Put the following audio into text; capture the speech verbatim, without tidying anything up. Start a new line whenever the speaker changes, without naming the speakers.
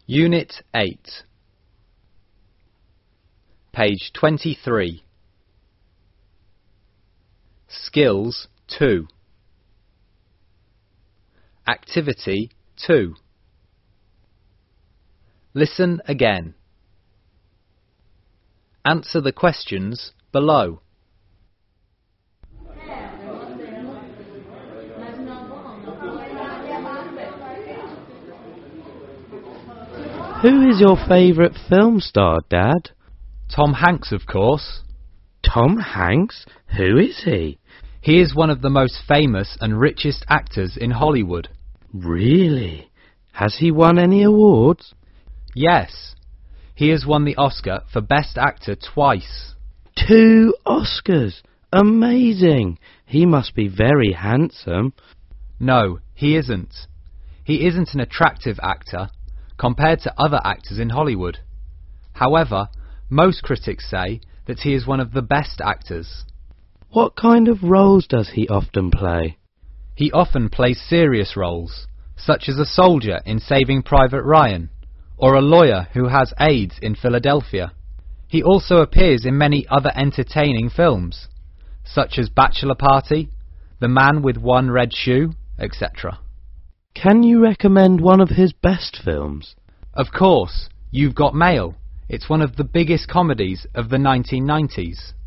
Unit eight, page twenty-three. Skills two. Activity two. Listen again. Answer the questions below.
Who is your favourite film star, Dad?
Tom Hanks, of course.
Tom Hanks? Who is he?
He is one of the most famous and richest actors in Hollywood.
Really? Has he won any awards?
Yes. He has won the Oscar for Best Actor twice.
Two Oscars! Amazing! He must be very handsome.
No, he isn't. He isn't an attractive actor compared to other actors in Hollywood. However, most critics say that he is one of the best actors.
What kind of roles does he often play?
He often plays serious roles, such as a soldier in Saving Private Ryan, or a lawyer who has AIDS in Philadelphia. He also appears in many other entertaining films, such as Bachelor Party, The Man with One Red Shoe, et cetera.
Can you recommend one of his best films?
Of course, You've Got Mail. It's one of the biggest comedies of the nineteen nineties.